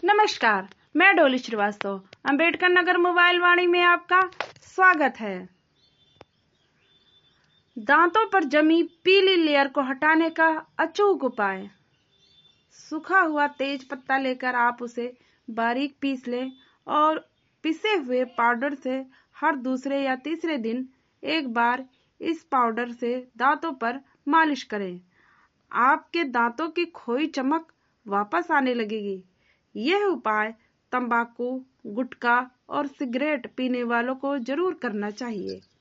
नमस्कार, मैं डोली श्रीवास्तव। अंबेडकर नगर मोबाइल वाणी में आपका स्वागत है। दांतों पर जमी पीली लेयर को हटाने का अचूक उपाय। सूखा हुआ तेज पत्ता लेकर आप उसे बारीक पीस लें और पिसे हुए पाउडर से हर दूसरे या तीसरे दिन एक बार इस पाउडर से दांतों पर मालिश करें। आपके दांतों की खोई चमक वापस आने लगेगी। यह उपाय तंबाकू, गुटखा और सिगरेट पीने वालों को जरूर करना चाहिए।